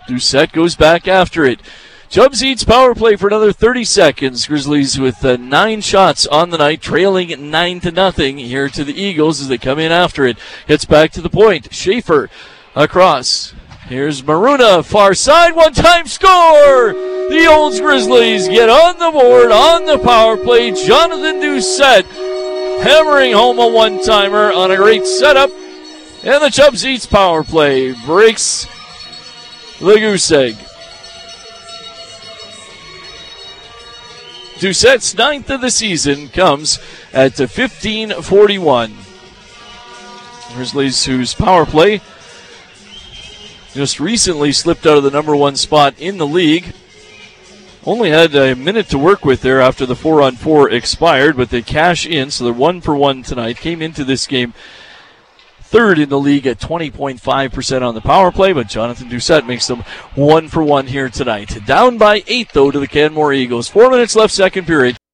Doucette goes back after it. Chubb Eats power play for another 30 seconds. Grizzlies with 9 shots on the night, trailing 9-0 here to the Eagles as they come in after it. Gets back to the point. Schaefer across. Here's Maruna, far side, one-time score! The Olds Grizzlies get on the board on the power play. Jonathan Doucette hammering home a one-timer on a great setup. And the Chubb Eats power play breaks the goose egg. Doucette's 9th of the season comes at 15:41. Grizzlies, whose power play just recently slipped out of the number 1 spot in the league. Only had a minute to work with there after the 4-on-4 expired, but they cash in, so they're 1 for 1 tonight. Came into this game 3rd in the league at 20.5% on the power play, but Jonathan Doucette makes them 1 for 1 here tonight. Down by 8, though, to the Canmore Eagles. 4 minutes left, second period.